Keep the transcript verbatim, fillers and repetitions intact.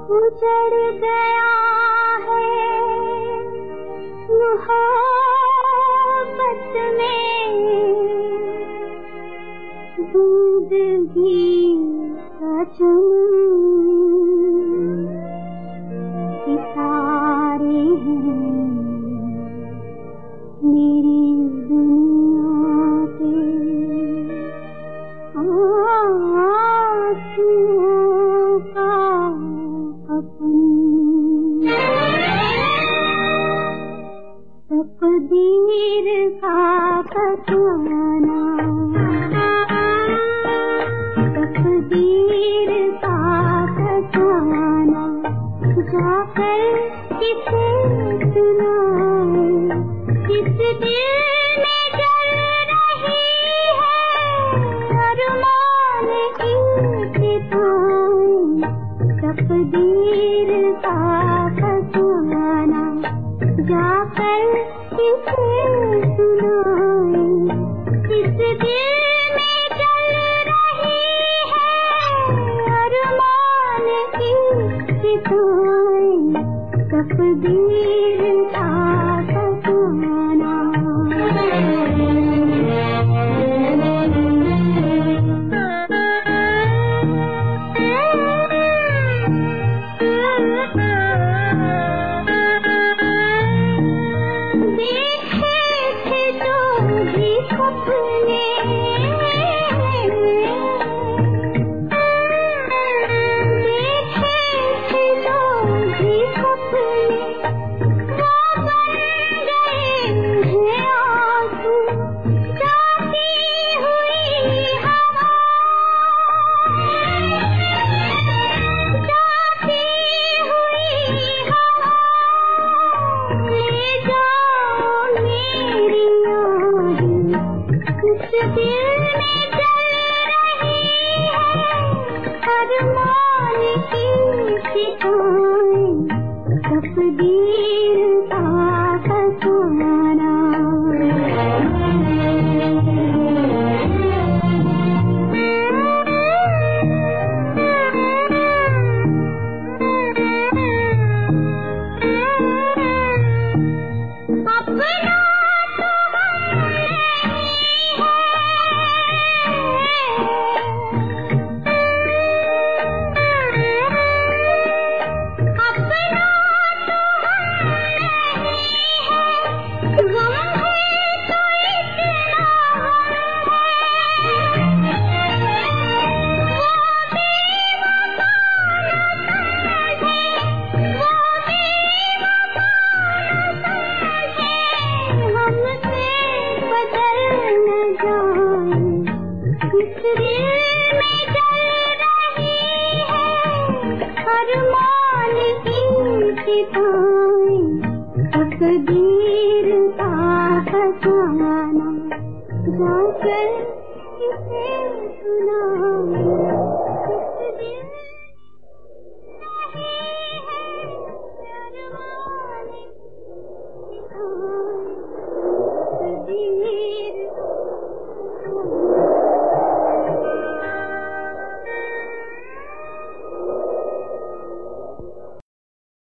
उजड़ गया है मोहब्बत में दूध भी सितारे हैं मेरी दुनिया के आँसुओं का तकदीर का फसाना, तकदीर का फसाना, जाकर किसे सुनाए, किस दिल में जल रही है अरमान की सिताएं। तकदीर का फसाना, जाकर किसे सुनाए, किस दिल में जल रही है अरमान की सिताएं। तकदीर का फसाना। तकदीर का फसाना। तकदीर का फसाना, जाकर किसे